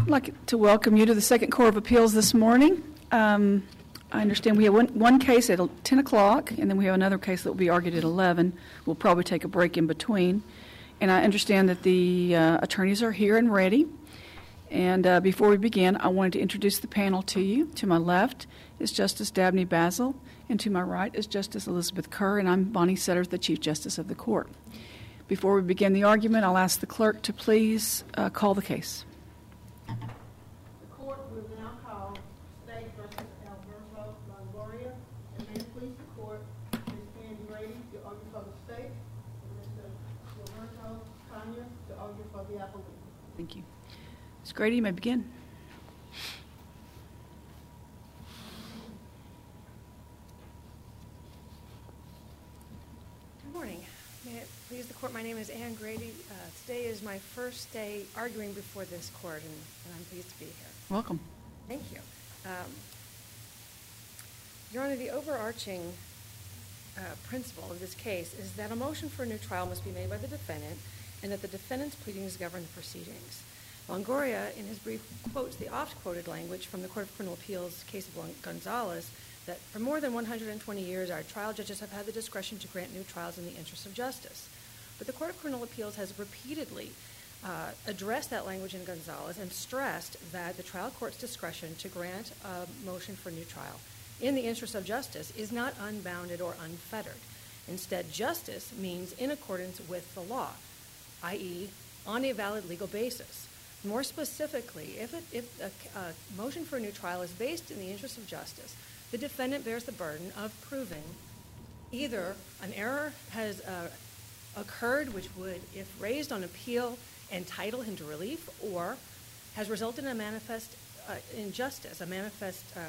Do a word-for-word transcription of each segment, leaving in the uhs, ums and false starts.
I'd like to welcome you to the Second Court of Appeals this morning. Um, I understand we have one, one case at ten o'clock, and then we have another case that will be argued at eleven. We'll probably take a break in between. And I understand that the uh, attorneys are here and ready. And uh, before we begin, I wanted to introduce the panel to you. To my left is Justice Dabney Basil, and to my right is Justice Elizabeth Kerr, and I'm Bonnie Setters, the Chief Justice of the Court. Before we begin the argument, I'll ask the clerk to please uh, call the case. The court will now call State versus Alberto Longoria. And may it please the court, Miz Andy Grady to argue for the state, and Mister Roberto Tanya to argue for the appellate. Thank you. Miz Grady, you may begin. Good morning. May it please the court, my name is Ann Grady. Uh, today is my first day arguing before this court, and, and I'm pleased to be here. Welcome. Thank you. Um, Your Honor, the overarching uh, principle of this case is that a motion for a new trial must be made by the defendant, and that the defendant's pleadings govern the proceedings. Longoria, in his brief, quotes the oft-quoted language from the Court of Criminal Appeals case of Gonzalez, that for more than one hundred twenty years, our trial judges have had the discretion to grant new trials in the interest of justice. But the Court of Criminal Appeals has repeatedly uh, addressed that language in Gonzalez and stressed that the trial court's discretion to grant a motion for new trial in the interest of justice is not unbounded or unfettered. Instead, justice means in accordance with the law, that is, on a valid legal basis. More specifically, if, it, if a, a motion for a new trial is based in the interest of justice, the defendant bears the burden of proving either an error has uh, occurred which would, if raised on appeal, entitle him to relief, or has resulted in a manifest uh, injustice, a manifest um,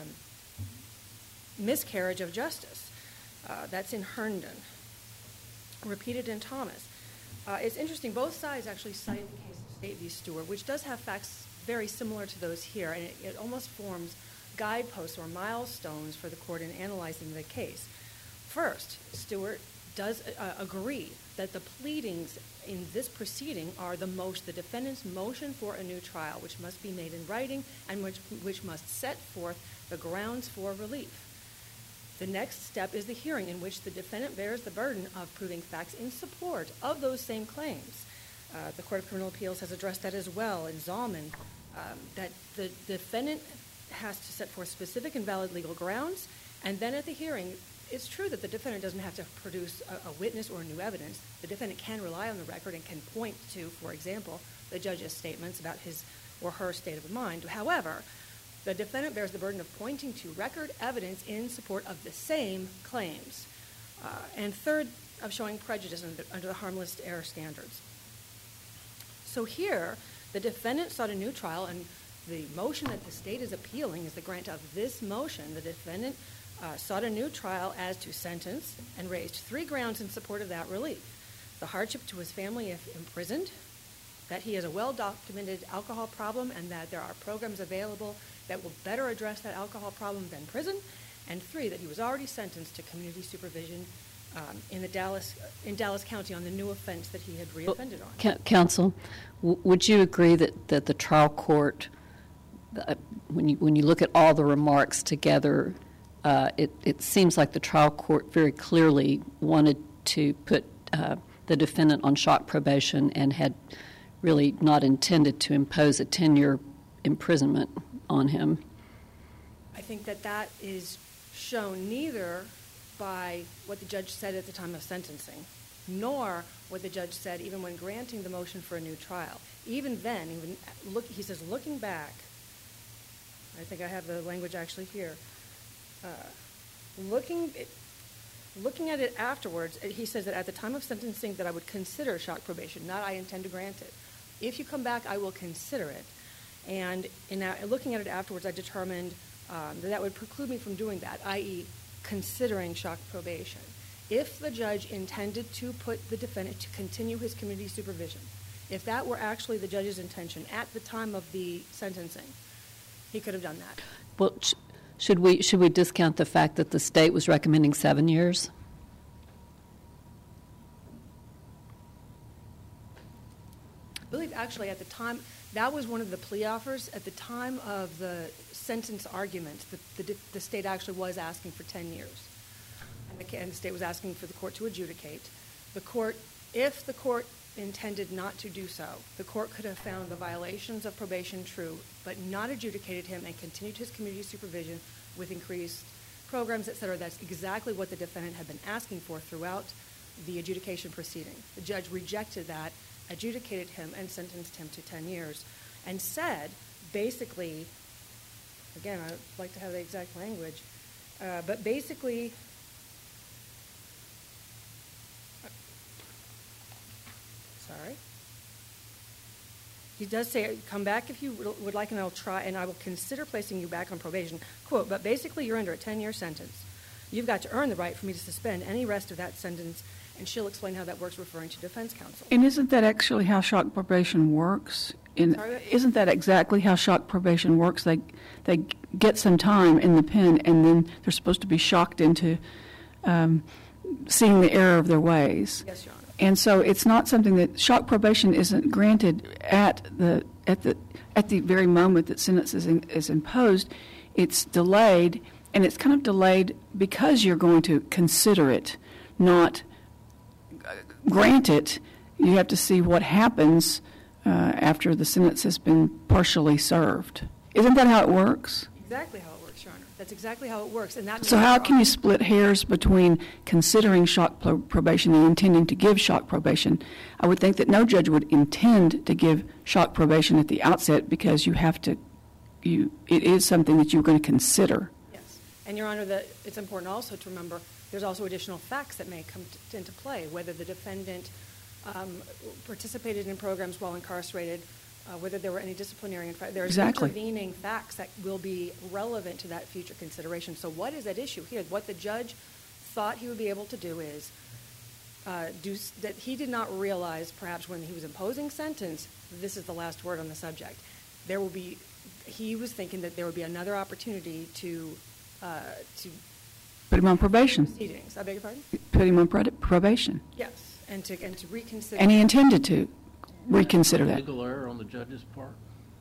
miscarriage of justice. Uh, that's in Herndon, repeated in Thomas. Uh, it's interesting, both sides actually cite the case of State v. Stewart, which does have facts very similar to those here, and it, it almost forms guideposts or milestones for the court in analyzing the case. First, Stewart does uh, agree that the pleadings in this proceeding are the most, the defendant's motion for a new trial, which must be made in writing and which, which must set forth the grounds for relief. The next step is the hearing, in which the defendant bears the burden of proving facts in support of those same claims. Uh, the Court of Criminal Appeals has addressed that as well in Zalman, um, that the defendant has to set forth specific and valid legal grounds, and then at the hearing, it's true that the defendant doesn't have to produce a, a witness or new evidence. The defendant can rely on the record and can point to, for example, the judge's statements about his or her state of mind. However, the defendant bears the burden of pointing to record evidence in support of the same claims. Uh, and third, of showing prejudice under, under the harmless error standards. So here, the defendant sought a new trial, and the motion that the state is appealing is the grant of this motion. The defendant uh, sought a new trial as to sentence and raised three grounds in support of that relief: the hardship to his family if imprisoned, that he has a well-documented alcohol problem and that there are programs available that will better address that alcohol problem than prison, and three, that he was already sentenced to community supervision um, in the Dallas in Dallas County on the new offense that he had reoffended on. Counsel, w- would you agree that, that the trial court, uh, when you when you look at all the remarks together, uh, it, it seems like the trial court very clearly wanted to put uh, the defendant on shock probation and had really not intended to impose a ten-year imprisonment on him? I think that that is shown neither by what the judge said at the time of sentencing, nor what the judge said even when granting the motion for a new trial. Even then, even look, he says, looking back, I think I have the language actually here, uh, looking, it, looking at it afterwards, he says that at the time of sentencing that I would consider shock probation, not I intend to grant it. If you come back, I will consider it. And in uh, looking at it afterwards, I determined um, that that would preclude me from doing that, that is considering shock probation. If the judge intended to put the defendant to continue his community supervision, if that were actually the judge's intention at the time of the sentencing, he could have done that. Well, sh- should we should we discount the fact that the state was recommending seven years? I believe actually at the time That was one of the plea offers. At the time of the sentence argument, the, the, the state actually was asking for ten years. And the, and the state was asking for the court to adjudicate. The court, if the court intended not to do so, the court could have found the violations of probation true, but not adjudicated him and continued his community supervision with increased programs, et cetera. That's exactly what the defendant had been asking for throughout the adjudication proceeding. The judge rejected that, adjudicated him, and sentenced him to ten years, and said, basically, again, I'd like to have the exact language, uh, but basically, sorry, he does say, come back if you would like, and I'll try, and I will consider placing you back on probation. Quote, but basically you're under a ten-year sentence. You've got to earn the right for me to suspend any rest of that sentence, and she'll explain how that works, referring to defense counsel. And isn't that actually how shock probation works? In, Sorry? Isn't that exactly how shock probation works? They they get some time in the pen, and then they're supposed to be shocked into um, seeing the error of their ways. Yes, Your Honor. And so it's not something that shock probation isn't granted at the at the at the very moment that sentence is, in, is imposed. It's delayed, and it's kind of delayed because you're going to consider it, not grant it. You have to see what happens uh, after the sentence has been partially served. Isn't that how it works? Exactly how it works, Your Honor. That's exactly how it works. And that So how can you split hairs between considering shock pro- probation and intending to give shock probation? I would think that no judge would intend to give shock probation at the outset because you have to, you it is something that you're going to consider. Yes. And, Your Honor, that it's important also to remember there's also additional facts that may come t- into play, whether the defendant um, participated in programs while incarcerated, uh, whether there were any disciplinary and there's Exactly. intervening facts that will be relevant to that future consideration. So what is at issue here? What the judge thought he would be able to do is uh, do s- that he did not realize, perhaps when he was imposing sentence, this is the last word on the subject. There will be, he was thinking that there would be another opportunity to uh, to Put him on probation. proceedings. I beg your pardon? Put him on pro- probation. Yes, and to and to reconsider. And he intended to reconsider that. Legal error on the judge's part?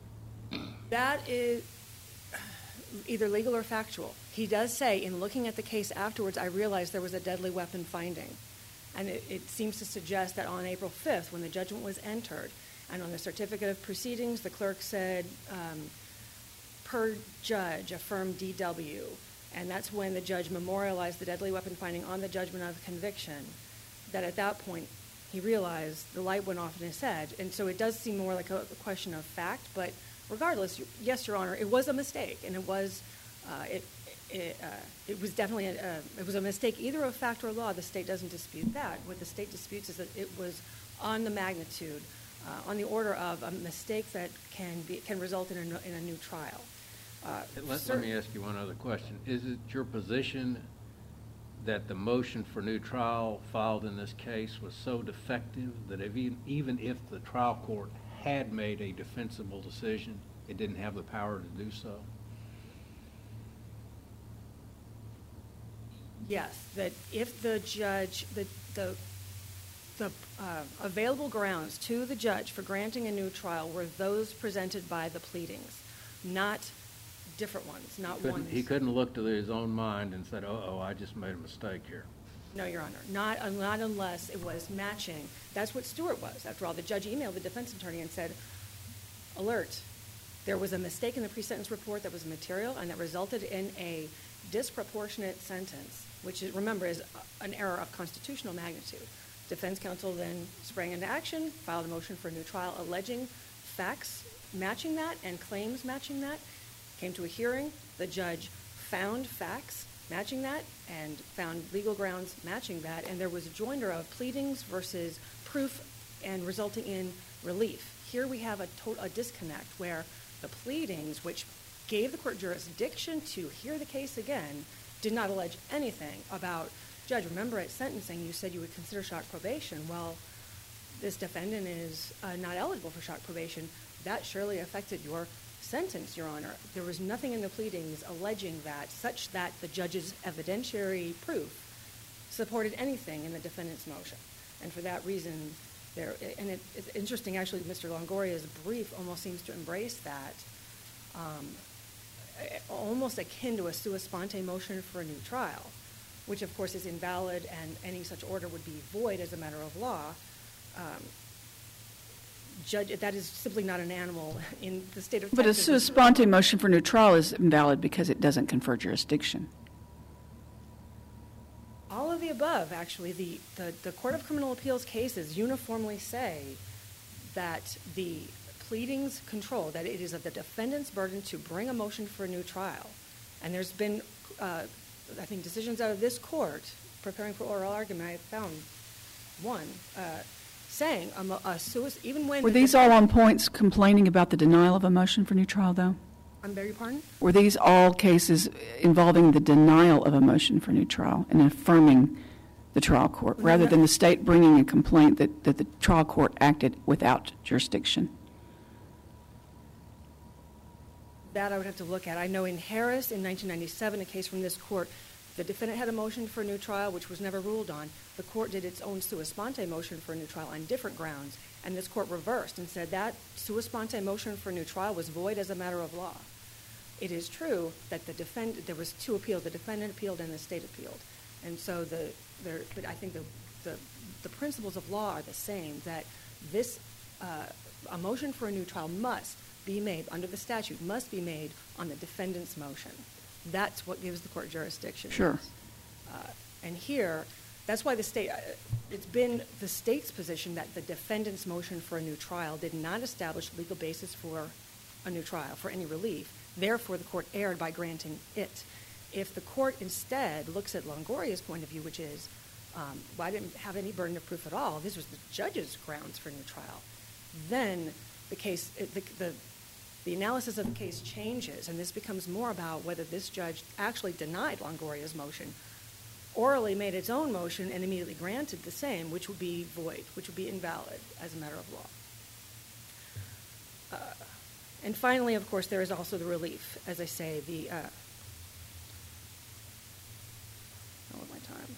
That is either legal or factual. He does say, in looking at the case afterwards, I realized there was a deadly weapon finding. And it, it seems to suggest that on April fifth, when the judgment was entered, and on the certificate of proceedings, the clerk said, um, per judge, affirm D W. And that's when the judge memorialized the deadly weapon finding on the judgment of conviction, that at that point he realized the light went off in his head. And so it does seem more like a, a question of fact, but regardless, yes, Your Honor, it was a mistake, and it was, uh, it, it, uh, it was definitely, a, uh, it was a mistake either of fact or law. The state doesn't dispute that. What the state disputes is that it was on the magnitude, uh, on the order of a mistake that can be can result in a, in a new trial. Uh, Let, cer- let me ask you one other question. Is it your position that the motion for new trial filed in this case was so defective that if even, even if the trial court had made a defensible decision, it didn't have the power to do so? Yes, that if the judge, the, the, the uh, available grounds to the judge for granting a new trial were those presented by the pleadings, not different ones, not Couldn't- ones. He couldn't look to his own mind and said, uh-oh, I just made a mistake here. No, Your Honor, not, not unless it was matching. That's what Stewart was. After all, the judge emailed the defense attorney and said, alert, there was a mistake in the pre-sentence report that was material and that resulted in a disproportionate sentence, which, is, remember, is an error of constitutional magnitude. Defense counsel then sprang into action, filed a motion for a new trial alleging facts matching that and claims matching that, came to a hearing. The judge found facts matching that and found legal grounds matching that, and there was a joinder of pleadings versus proof and resulting in relief. Here we have a, to- a disconnect where the pleadings, which gave the court jurisdiction to hear the case again, did not allege anything about, Judge, remember at sentencing you said you would consider shock probation. Well, this defendant is uh, not eligible for shock probation. That surely affected your sentence, Your Honor. There was nothing in the pleadings alleging that, such that the judge's evidentiary proof supported anything in the defendant's motion. And for that reason, There, and it, it's interesting, actually, Mister Longoria's brief almost seems to embrace that, um, almost akin to a sua sponte motion for a new trial, which of course is invalid, and any such order would be void as a matter of law. Um, judge, that is simply not an animal in the state of But a Texas. sua sponte motion for new trial is invalid because it doesn't confer jurisdiction. All of the above, actually. The, the, the Court of Criminal Appeals cases uniformly say that the pleadings control, that it is of the defendant's burden to bring a motion for a new trial. And there's been, uh, I think, decisions out of this court, preparing for oral argument, I found one, uh, saying a, mo- a sua, even when... Were the these def- all on points complaining about the denial of a motion for new trial, though? I beg your pardon? Were these all cases involving the denial of a motion for new trial and affirming the trial court, rather than the state bringing a complaint that, that the trial court acted without jurisdiction? That I would have to look at. I know in Harris in nineteen ninety-seven, a case from this court, the defendant had a motion for a new trial, which was never ruled on. The court did its own sua sponte motion for a new trial on different grounds, and this court reversed and said that sua sponte motion for a new trial was void as a matter of law. It is true that the defend there was two appeals: the defendant appealed and the state appealed, and so the there. But I think the the, the principles of law are the same. That this uh, a motion for a new trial must be made under the statute, must be made on the defendant's motion. That's what gives the court jurisdiction. Sure. Uh, and here, that's why the state, uh, it's been the state's position that the defendant's motion for a new trial did not establish legal basis for a new trial, for any relief. Therefore, the court erred by granting it. If the court instead looks at Longoria's point of view, which is, um, well, I didn't have any burden of proof at all, this was the judge's grounds for a new trial, then the case, it, the, the The analysis of the case changes, and this becomes more about whether this judge actually denied Longoria's motion, orally made its own motion, and immediately granted the same, which would be void, which would be invalid as a matter of law. Uh, and finally, of course, there is also the relief. As I say, the uh, all of my time.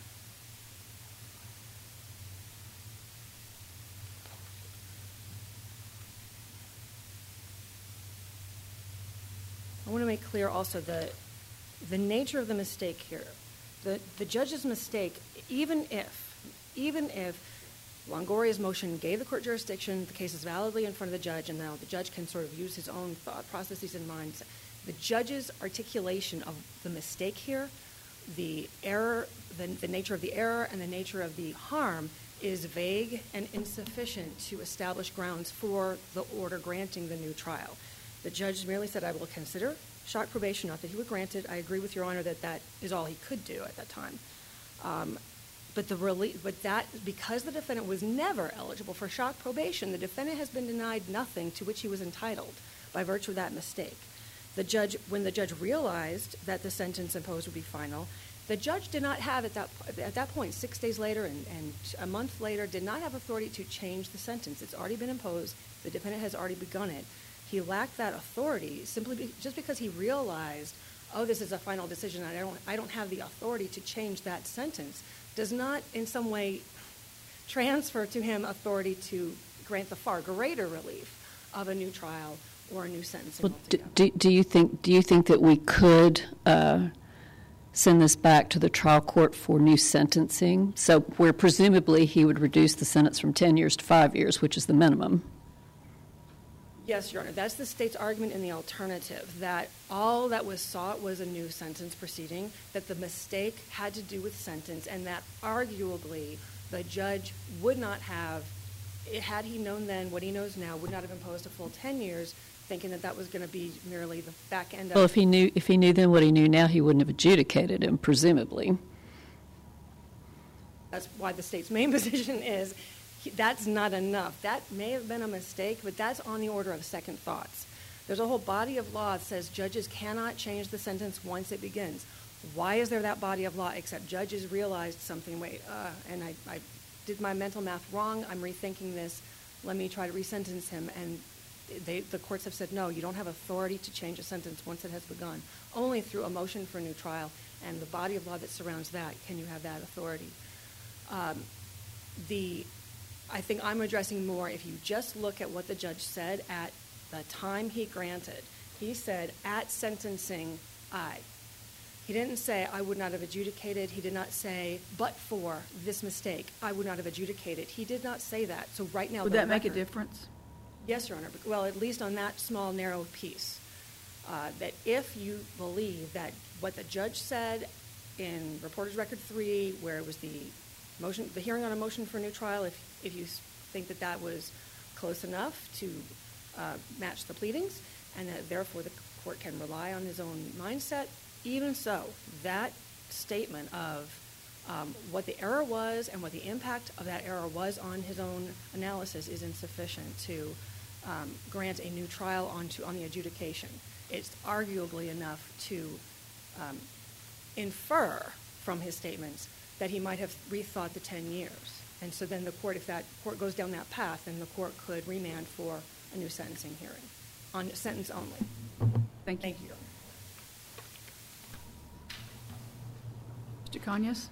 I want to make clear also the, the nature of the mistake here. The, the judge's mistake, even if, even if Longoria's motion gave the court jurisdiction, the case is validly in front of the judge, and now the judge can sort of use his own thought processes in mind. The judge's articulation of the mistake here, the error, the, the nature of the error and the nature of the harm is vague and insufficient to establish grounds for the order granting the new trial. The judge merely said, I will consider shock probation, not that he would grant it. I agree with Your Honor that that is all he could do at that time. Um, but the relief, but that, because the defendant was never eligible for shock probation, the defendant has been denied nothing to which he was entitled by virtue of that mistake. The judge, when the judge realized that the sentence imposed would be final, the judge did not have at that, at that point, six days later and, and a month later, did not have authority to change the sentence. It's already been imposed. The defendant has already begun it. He lacked that authority simply be, just because he realized, oh, this is a final decision. I don't, I don't have the authority to change that sentence. Does not in some way transfer to him authority to grant the far greater relief of a new trial or a new sentencing. Well, do, do, do you think do you think that we could uh, send this back to the trial court for new sentencing? So where presumably he would reduce the sentence from ten years to five years, which is the minimum. Yes, Your Honor. That's the state's argument in the alternative, that all that was sought was a new sentence proceeding, that the mistake had to do with sentence, and that arguably the judge would not have, had he known then what he knows now, would not have imposed a full ten years, thinking that that was going to be merely the back end of it. Well, if he knew if he knew then what he knew now, he wouldn't have adjudicated him, presumably. That's why the state's main position is that's not enough. That may have been a mistake, but that's on the order of second thoughts. There's a whole body of law that says judges cannot change the sentence once it begins. Why is there that body of law except judges realized something, wait, uh, and I, I did my mental math wrong, I'm rethinking this, let me try to resentence him, and they, the courts have said, no, you don't have authority to change a sentence once it has begun. Only through a motion for a new trial and the body of law that surrounds that can you have that authority. Um, the I think I'm addressing more, if you just look at what the judge said at the time he granted, he said, at sentencing, I. He didn't say, I would not have adjudicated. He did not say, but for this mistake, I would not have adjudicated. He did not say that. So right now, Would the that make a record- difference? Yes, Your Honor. Well, at least on that small, narrow piece. Uh, that if you believe that what the judge said in Reporter's Record three, where it was the motion, the hearing on a motion for a new trial, if, if you think that that was close enough to uh, match the pleadings, and that therefore the court can rely on his own mindset, even so, that statement of um, what the error was and what the impact of that error was on his own analysis is insufficient to um, grant a new trial on, to, on the adjudication. It's arguably enough to um, infer from his statements that he might have rethought the ten years. And so then the court, if that court goes down that path, then the court could remand for a new sentencing hearing on a sentence only. Thank you. Thank you. Mister Conyers?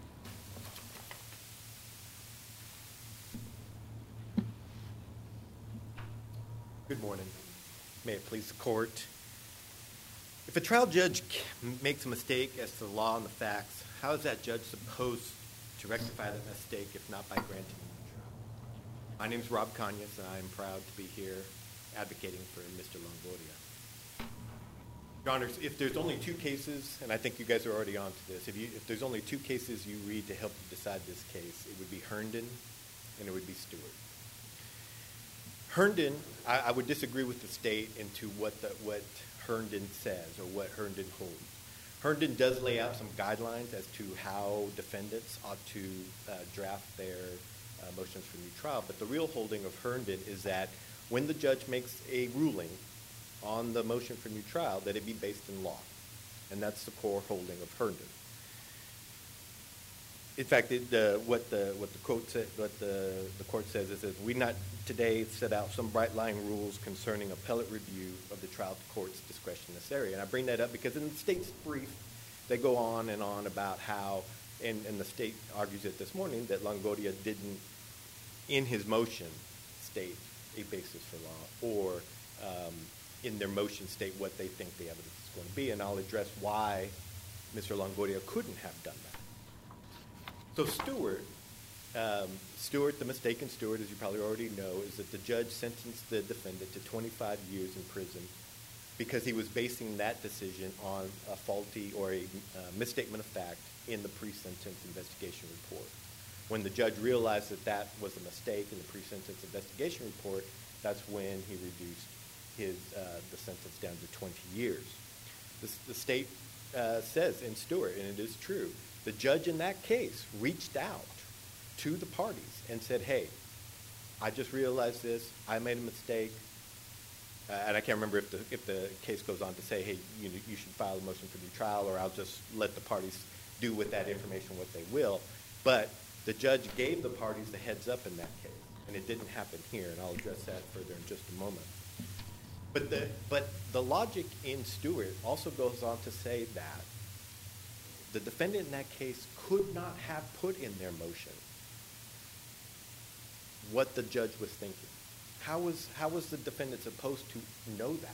Good morning. May it please the court. If a trial judge makes a mistake as to the law and the facts, how is that judge supposed to rectify that mistake if not by granting a new trial? My name is Rob Conyers, and I am proud to be here advocating for Mister Longoria. Your Honors, if there's only two cases, and I think you guys are already on to this, if, you, if there's only two cases you read to help you decide this case, it would be Herndon and it would be Stewart. Herndon, I, I would disagree with the state into what the, what Herndon says or what Herndon holds. Herndon does lay out some guidelines as to how defendants ought to uh, draft their uh, motions for new trial, but the real holding of Herndon is that when the judge makes a ruling on the motion for new trial, that it be based in law, and that's the core holding of Herndon. In fact, it, uh, what the what the quote sa- what the the court says is that we not today set out some bright line rules concerning appellate review of the trial court's discretion in this area. And I bring that up because in the state's brief, they go on and on about how, and, and the state argues it this morning, that Longoria didn't, in his motion, state a basis for law, or um, in their motion state what they think the evidence is going to be. And I'll address why Mister Longoria couldn't have done that. So Stewart, um, Stewart, the mistake in Stewart, as you probably already know, is that the judge sentenced the defendant to twenty-five years in prison because he was basing that decision on a faulty or a uh, misstatement of fact in the pre-sentence investigation report. When the judge realized that that was a mistake in the pre-sentence investigation report, that's when he reduced his uh, the sentence down to twenty years. The, the state uh, says in Stewart, and it is true, the judge in that case reached out to the parties and said, hey, I just realized this, I made a mistake, uh, and I can't remember if the if the case goes on to say, hey, you, you should file a motion for new trial, or I'll just let the parties do with that information what they will. But the judge gave the parties the heads up in that case, and it didn't happen here, and I'll address that further in just a moment. But the, but the logic in Stewart also goes on to say that the defendant in that case could not have put in their motion what the judge was thinking. How was, how was the defendant supposed to know that?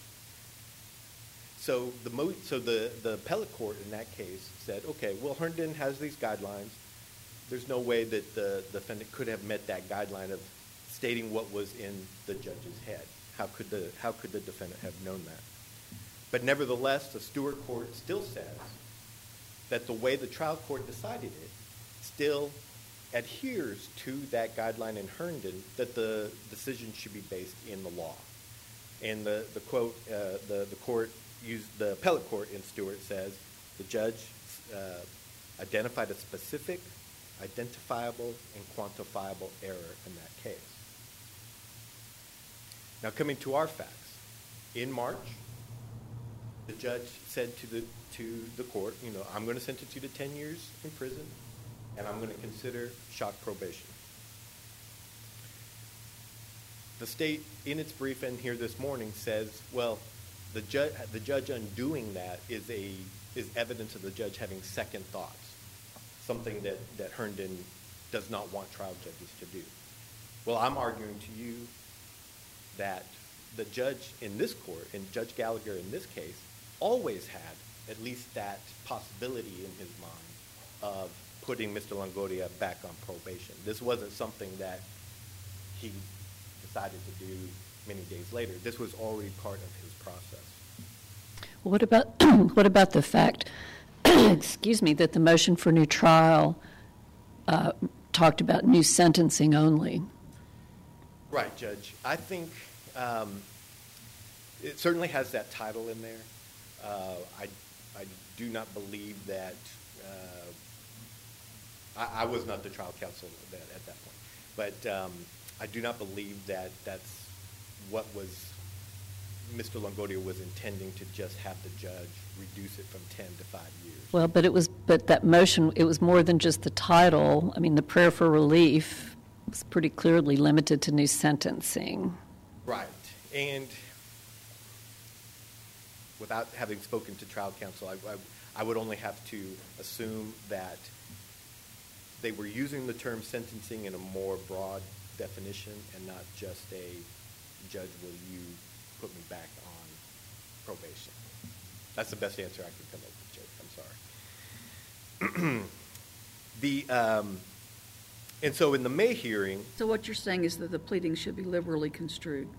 So the mo- so the, the appellate court in that case said, okay, well, Herndon has these guidelines. There's no way that the defendant could have met that guideline of stating what was in the judge's head. How could the, how could the defendant have known that? But nevertheless, the Stewart court still says that the way the trial court decided it still adheres to that guideline in Herndon, that the decision should be based in the law. And the, the quote, uh, the, the court used, the appellate court in Stewart says, the judge uh, identified a specific, identifiable, and quantifiable error in that case. Now coming to our facts. In March, the judge said to the to the court, you know, I'm going to sentence you to ten years in prison, and I'm going to consider shock probation. The state, in its briefing here this morning, says, well, the judge the judge undoing that is a is evidence of the judge having second thoughts, something that that Herndon does not want trial judges to do. Well, I'm arguing to you that the judge in this court, and Judge Gallagher in this case, always had at least that possibility in his mind of putting Mister Longoria back on probation. This wasn't something that he decided to do many days later. This was already part of his process. What about what about the fact, excuse me, that the motion for new trial uh, talked about new sentencing only? Right, Judge. I think um, it certainly has that title in there. Uh, I I do not believe that. Uh, I, I was not the trial counsel at that, at that point, but um, I do not believe that that's what was Mister Longoria was intending, to just have the judge reduce it from ten to five years. Well, but it was, but that motion, it was more than just the title. I mean, the prayer for relief was pretty clearly limited to new sentencing. Right, and without having spoken to trial counsel, I, I, I would only have to assume that they were using the term sentencing in a more broad definition and not just a, judge, will you put me back on probation? That's the best answer I can come up with, Judge. I'm sorry. the, um, and so in the May hearing... So what you're saying is that the pleadings should be liberally construed?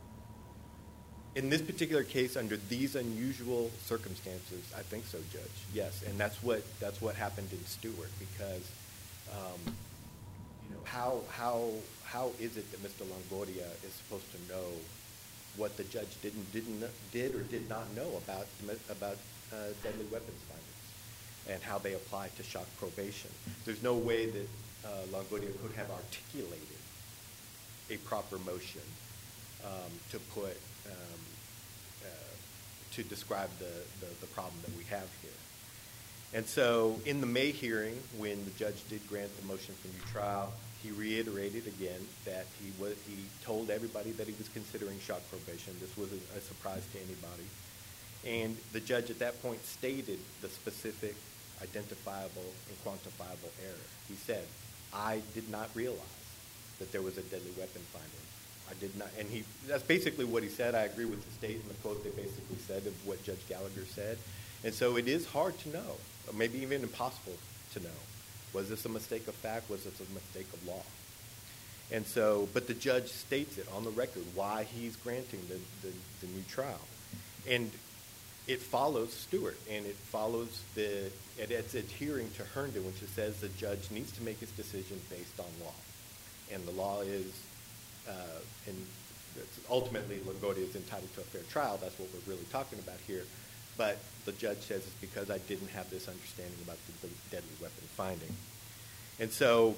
In this particular case, under these unusual circumstances, I think so, Judge. Yes, and that's what that's what happened in Stewart, because um, you know how how how is it that Mister Longoria is supposed to know what the judge didn't didn't did or did not know about about uh, deadly weapons findings and how they apply to shock probation? There's no way that uh, Longoria could have articulated a proper motion um, to put. Um, uh, to describe the, the, the problem that we have here. And so in the May hearing, when the judge did grant the motion for new trial, he reiterated again that he was, he told everybody that he was considering shock probation. This wasn't a surprise to anybody. And the judge at that point stated the specific identifiable and quantifiable error. He said, I did not realize that there was a deadly weapon finding. I did not, and he, that's basically what he said. I agree with the state and the quote they basically said of what Judge Gallagher said. And so it is hard to know, or maybe even impossible to know. Was this a mistake of fact? Was this a mistake of law? And so, but the judge states it on the record why he's granting the, the, the new trial. And it follows Stewart, and it follows the, and it's adhering to Herndon, which says the judge needs to make his decision based on law. And the law is, Uh, and ultimately, Longoria is entitled to a fair trial. That's what we're really talking about here. But the judge says it's because I didn't have this understanding about the, the deadly weapon finding. And so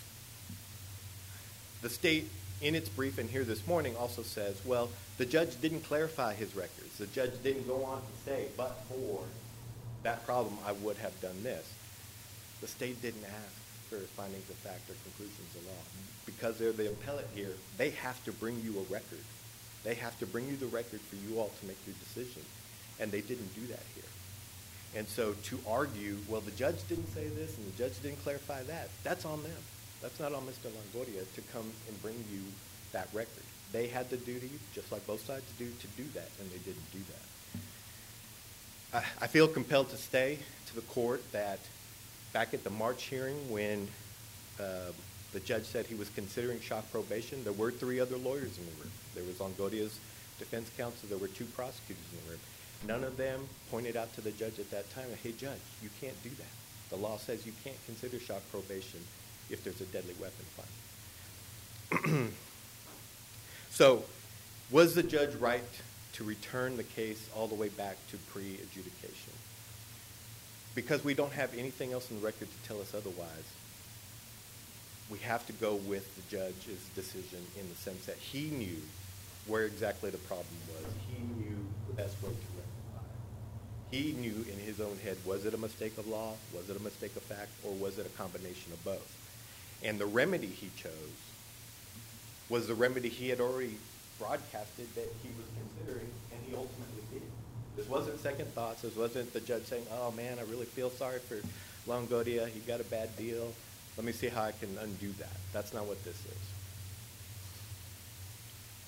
the state, in its brief and here this morning, also says, well, the judge didn't clarify his records. The judge didn't go on to say, but for that problem, I would have done this. The state didn't ask for findings of fact or conclusions of law. Because they're the appellate here, they have to bring you a record. They have to bring you the record for you all to make your decision. And they didn't do that here. And so to argue, well, the judge didn't say this and the judge didn't clarify that, that's on them. That's not on Mister Longoria to come and bring you that record. They had the duty, just like both sides do, to do that, and they didn't do that. I, I feel compelled to say to the court that back at the March hearing when uh, the judge said he was considering shock probation, there were three other lawyers in the room. There was Longoria's defense counsel. There were two prosecutors in the room. None of them pointed out to the judge at that time, hey, judge, you can't do that. The law says you can't consider shock probation if there's a deadly weapon finding. So was the judge right to return the case all the way back to pre-adjudication? Because we don't have anything else in the record to tell us otherwise, we have to go with the judge's decision in the sense that he knew where exactly the problem was. He knew the best way to rectify it. He knew in his own head, was it a mistake of law, was it a mistake of fact, or was it a combination of both? And the remedy he chose was the remedy he had already broadcasted that he was considering, and he ultimately did. This wasn't second thoughts. This wasn't the judge saying, oh, man, I really feel sorry for Longoria. He got a bad deal. Let me see how I can undo that. That's not what this is.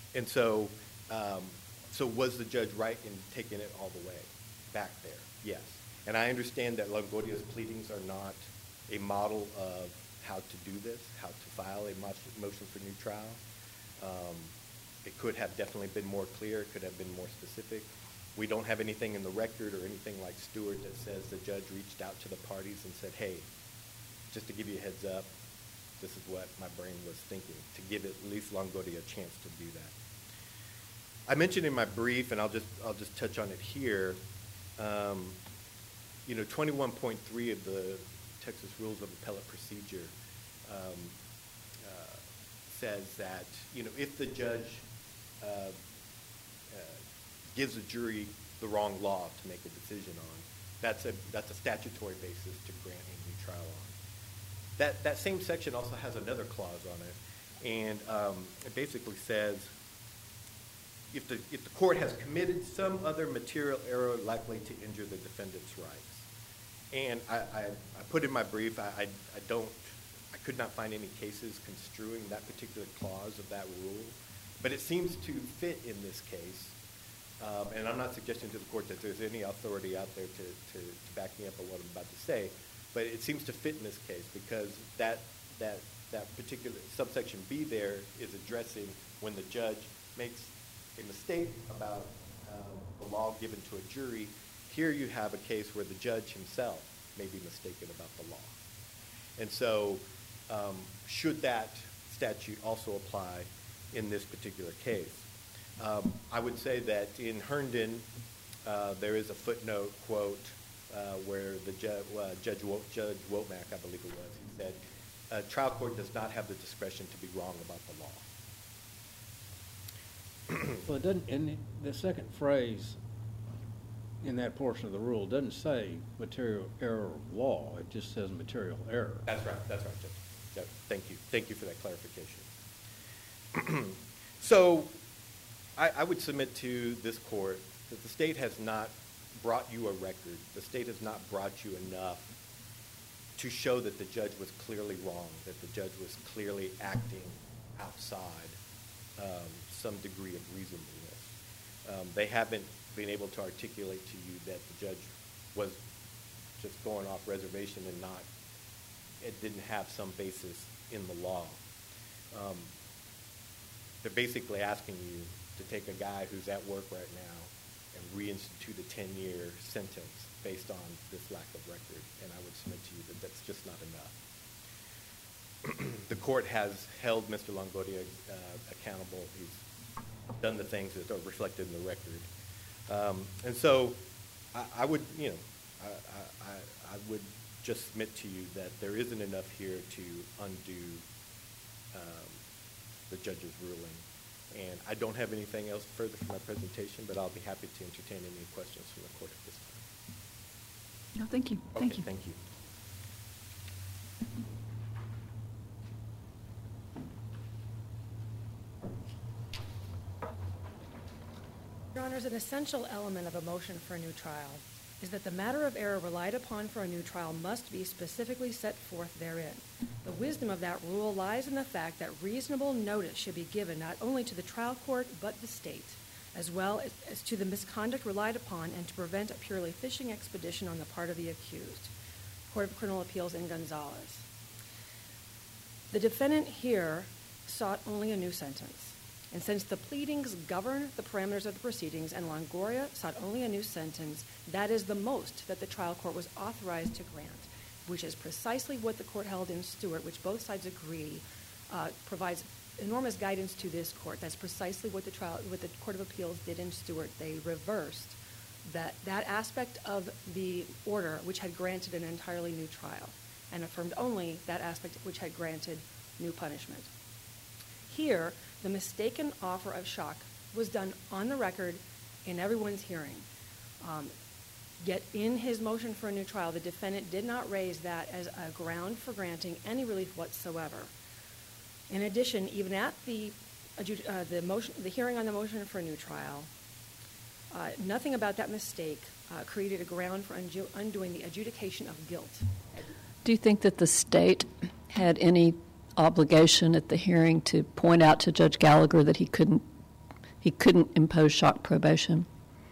And so, um, so was the judge right in taking it all the way back there? Yes. And I understand that Longoria's pleadings are not a model of how to do this, how to file a motion for new trial. Um, it could have definitely been more clear, it could have been more specific. We don't have anything in the record or anything like Stewart that says the judge reached out to the parties and said, hey, just to give you a heads up, this is what my brain was thinking, to give at least Longoria a chance to do that. I mentioned in my brief, and I'll just I'll just touch on it here. Um, you know, twenty-one point three of the Texas Rules of Appellate Procedure um, uh, says that you know if the judge uh, uh, gives a jury the wrong law to make a decision on, that's a that's a statutory basis to grant a new trial on. That that same section also has another clause on it, and um, it basically says, if the if the court has committed some other material error likely to injure the defendant's rights. And I, I, I put in my brief, I, I, I don't, I could not find any cases construing that particular clause of that rule, but it seems to fit in this case. Um, and I'm not suggesting to the court that there's any authority out there to, to, to back me up on what I'm about to say, but it seems to fit in this case because that, that, that particular subsection B there is addressing when the judge makes a mistake about uh, the law given to a jury. Here you have a case where the judge himself may be mistaken about the law. And so um, should that statute also apply in this particular case? Um, I would say that in Herndon, uh, there is a footnote quote uh, where the ju uh, Judge, Wo Judge Womack, I believe it was, he said, a trial court does not have the discretion to be wrong about the law. Well, it doesn't, in the second phrase in that portion of the rule doesn't say material error of law, it just says material error. That's right, that's right, Judge. Judge, thank you. Thank you for that clarification. So I, I would submit to this court that the state has not brought you a record. The state has not brought you enough to show that the judge was clearly wrong, that the judge was clearly acting outside um, some degree of reasonableness. Um, they haven't been able to articulate to you that the judge was just going off reservation and not, it didn't have some basis in the law. Um, they're basically asking you to take a guy who's at work right now and reinstitute a ten-year sentence based on this lack of record, and I would submit to you that that's just not enough. The court has held Mister Longoria uh, accountable. He's done the things that are reflected in the record. Um, and so I, I would, you know, I, I, I would just submit to you that there isn't enough here to undo um, the judge's ruling. And I don't have anything else further for my presentation, but I'll be happy to entertain any questions from the court at this time. No, thank you. Okay, Thank you. Thank you. Your Honors, an essential element of a motion for a new trial is that the matter of error relied upon for a new trial must be specifically set forth therein. The wisdom of that rule lies in the fact that reasonable notice should be given not only to the trial court but the state, as well as, as to the misconduct relied upon and to prevent a purely fishing expedition on the part of the accused. Court of Criminal Appeals in Gonzales. The defendant here sought only a new sentence. And since the pleadings govern the parameters of the proceedings and Longoria sought only a new sentence, that is the most that the trial court was authorized to grant, which is precisely what the court held in Stewart, which both sides agree uh, provides enormous guidance to this court. That's precisely what the trial, what the Court of Appeals did in Stewart. They reversed that, that aspect of the order which had granted an entirely new trial and affirmed only that aspect which had granted new punishment. Here, the mistaken offer of shock was done on the record in everyone's hearing. Um, yet in his motion for a new trial, the defendant did not raise that as a ground for granting any relief whatsoever. In addition, even at the, uh, the, motion, the hearing on the motion for a new trial, uh, nothing about that mistake uh, created a ground for undo undoing the adjudication of guilt. Do you think that the state had any obligation at the hearing to point out to Judge Gallagher that he couldn't he couldn't impose shock probation?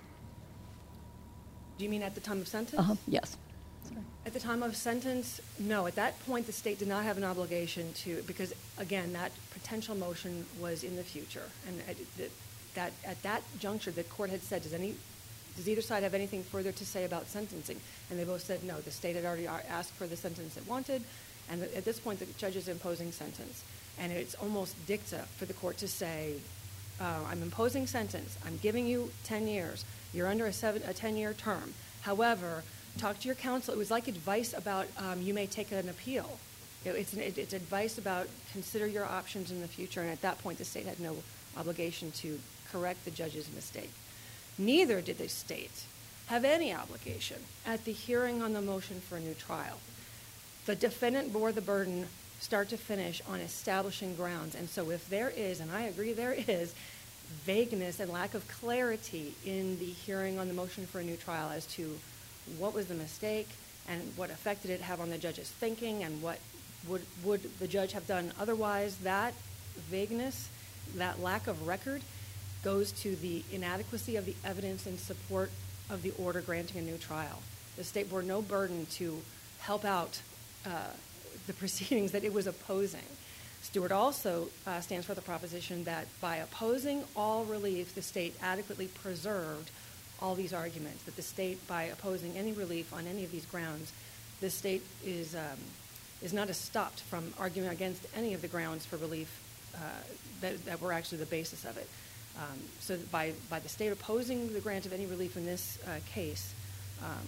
Do you mean at the time of sentence? Uh-huh, yes. Sorry. At the time of sentence, no. At that point, the state did not have an obligation to, because, again, that potential motion was in the future. And at, that, at that juncture, the court had said, does, any, does either side have anything further to say about sentencing? And they both said no. The state had already asked for the sentence it wanted, and at this point, the judge is imposing sentence. And it's almost dicta for the court to say, uh, I'm imposing sentence. I'm giving you ten years. You're under a, seven, a ten-year term. However, talk to your counsel. It was like advice about um, you may take an appeal. It, it's, an, it, it's advice about consider your options in the future. And at that point, the state had no obligation to correct the judge's mistake. Neither did the state have any obligation at the hearing on the motion for a new trial. The defendant bore the burden start to finish on establishing grounds. And so if there is, and I agree there is, vagueness and lack of clarity in the hearing on the motion for a new trial as to what was the mistake and what effect did it have on the judge's thinking and what would, would the judge have done otherwise, that vagueness, that lack of record goes to the inadequacy of the evidence in support of the order granting a new trial. The state bore no burden to help out uh, the proceedings that it was opposing. Stewart also uh, stands for the proposition that by opposing all relief, the state adequately preserved all these arguments, that the state, by opposing any relief on any of these grounds, the state is, um, is not stopped from arguing against any of the grounds for relief uh, that, that were actually the basis of it. Um, so by, by the state opposing the grant of any relief in this uh, case, um,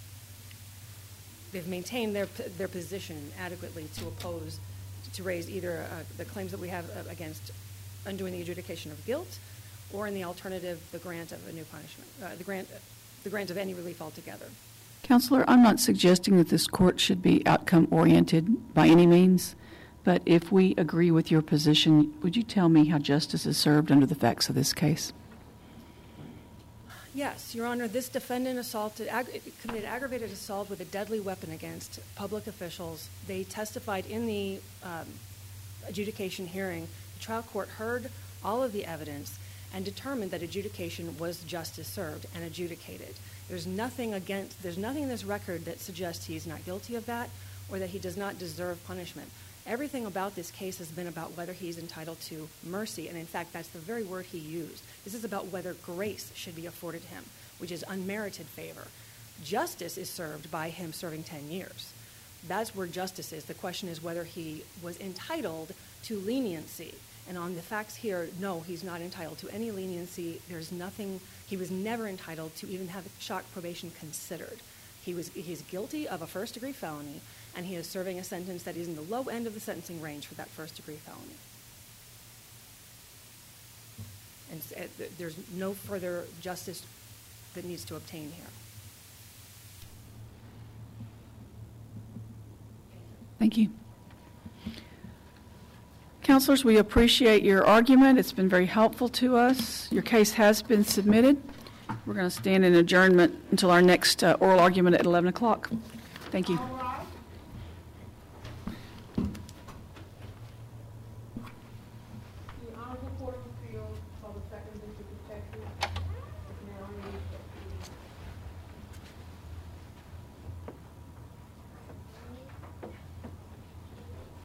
they've maintained their, their position adequately to oppose to raise either uh, the claims that we have uh, against undoing the adjudication of guilt, or in the alternative, the grant of a new punishment, uh, the grant, the grant of any relief altogether. Counselor, I'm not suggesting that this court should be outcome-oriented by any means, but if we agree with your position, would you tell me how justice is served under the facts of this case? Yes, Your Honor, this defendant assaulted, ag- committed aggravated assault with a deadly weapon against public officials. They testified in the um, adjudication hearing. The trial court heard all of the evidence and determined that adjudication was justice served and adjudicated. There's nothing against, there's nothing in this record that suggests he's not guilty of that or that he does not deserve punishment. Everything about this case has been about whether he's entitled to mercy, and in fact, that's the very word he used. This is about whether grace should be afforded him, which is unmerited favor. Justice is served by him serving ten years. That's where justice is. The question is whether he was entitled to leniency. And on the facts here, no, he's not entitled to any leniency. There's nothing, he was never entitled to even have shock probation considered. He was, he's guilty of a first-degree felony, and he is serving a sentence that is in the low end of the sentencing range for that first-degree felony. And uh, there's no further justice that needs to obtain here. Thank you. Counselors, we appreciate your argument. It's been very helpful to us. Your case has been submitted. We're going to stand in adjournment until our next uh, oral argument at eleven o'clock. Thank you.